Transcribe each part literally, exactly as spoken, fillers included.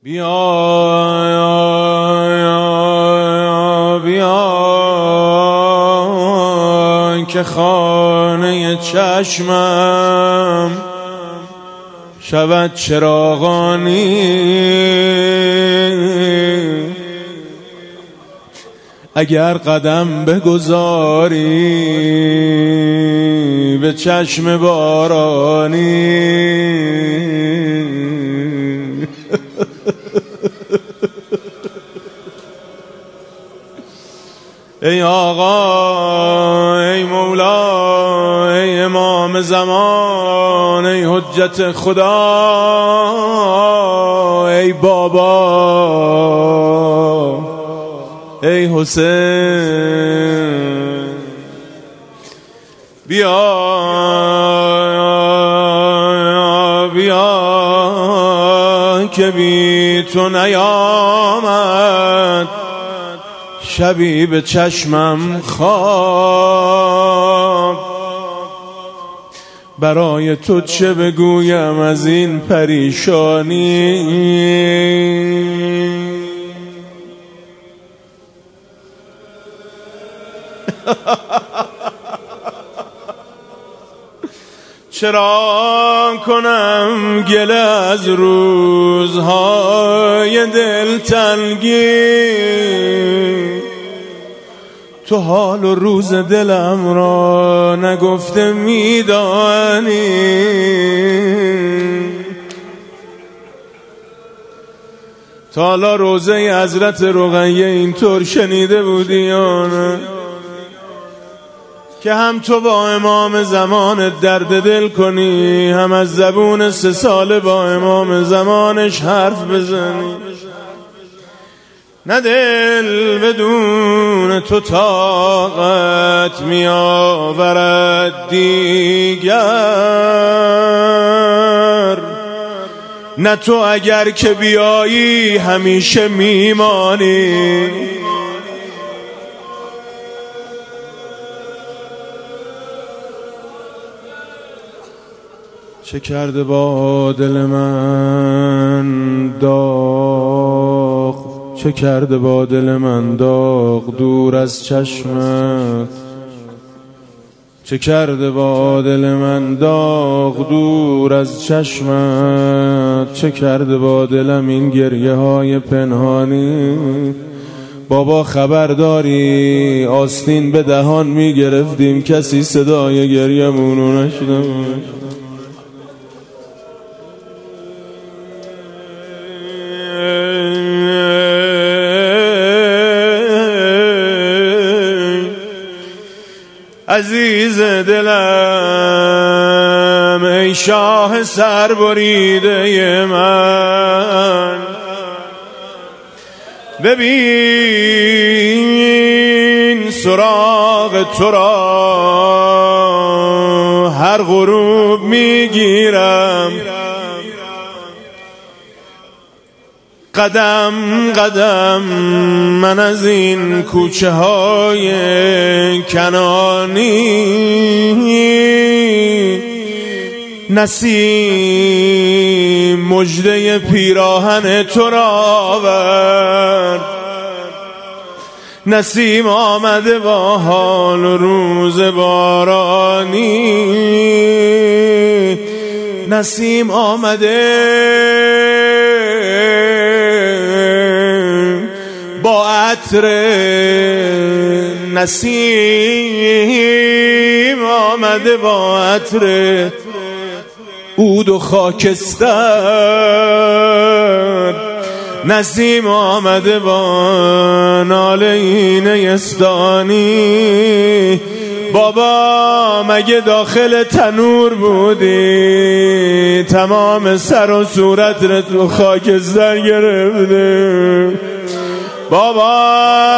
بیا بیا که خانه چشمم شود چراغانی، اگر قدم بگذاری به چشم بارانی. ای آقا، ای مولا، ای امام زمان، ای حجت خدا، ای بابا، ای حسین، بیا بیا که بی تو نیامد شبی به چشمم خواب. برای تو چه بگویم از این پریشانی، چرا کنم گله از روزهای دلتنگی، تو حال و روز دلم را نگفته میدانی. تا حالا روزه حضرت رقیه اینطور شنیده بودی یا نه؟ که هم تو با امام زمان درد دل کنی، هم از زبون سه ساله با امام زمانش حرف بزنی. نه دل بدون تو طاقت می آورد دیگر، نه تو اگر که بیایی همیشه میمانی. چه کرده با دل من داغ، چه کرده با دل من داغ دور از چشمت، چه کرده با دل من داغ دور از چشمت، چه کرده با دلم این گریه های پنهانی. بابا خبرداری آستین به دهان می گرفتیم کسی صدای گریه مونو نشنه. عزیز دلم، ای شاه سربریده من، ببین سراغ تو را هر غروب میگیرم، قدم قدم من از این کوچه های کنانی. نسیم مژده پیراهن تو را آورد، نسیم آمده با حال و روز بارانی، نسیم آمده با عطر، نسیم آمده با عطر عود و خاکستر، نسیم آمده با ناله نیستانی. بابا مگه داخل تنور بودی تمام سر و صورت رو خاکستر گرفته؟ بابا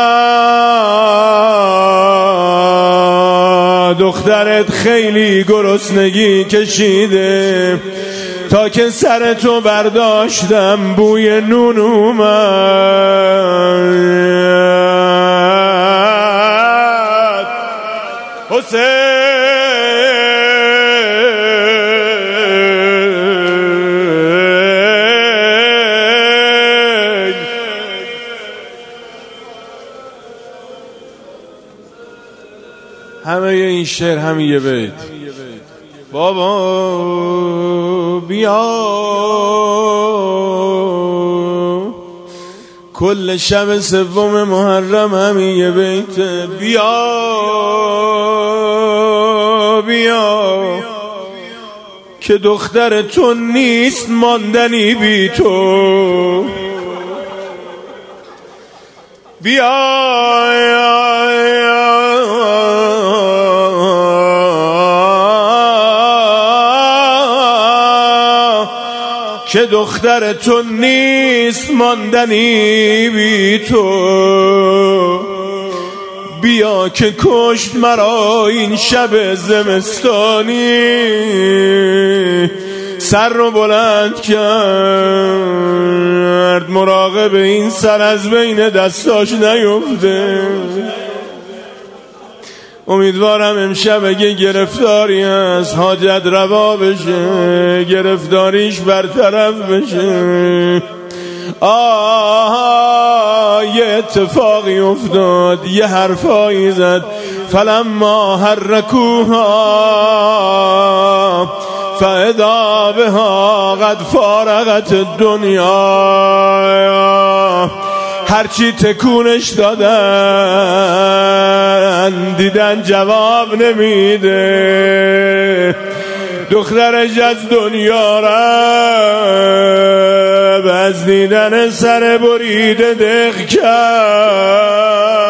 دخترت خیلی گرسنگی کشیده، تا که سرتو برداشتم بوی نون اومد. حسین همه این شعر همین یه بیت. بابا بیا کل شب سوم محرم همین یه بیت. بیا بیا که دختر تو نیست ماندنی بی تو. بیا که دختر تو نیست ماندنی بی تو. بیا که کشت مرا این شب زمستانی، سر رو بلند کرد مراقب این سر از بین دستاش نیفته. امیدوارم امشب اگه گرفتاری از حاجت روا بشه، گرفتاریش برطرف بشه. آه یه اتفاقی افتاد، یه حرفایی زد. فلما حرکوها فاذا بها قد فارغت الدنیا. هرچی تکونش دادن دیدن جواب نمیده. دخترش از دنیا رفت، از دیدن سر بریده دق کرد.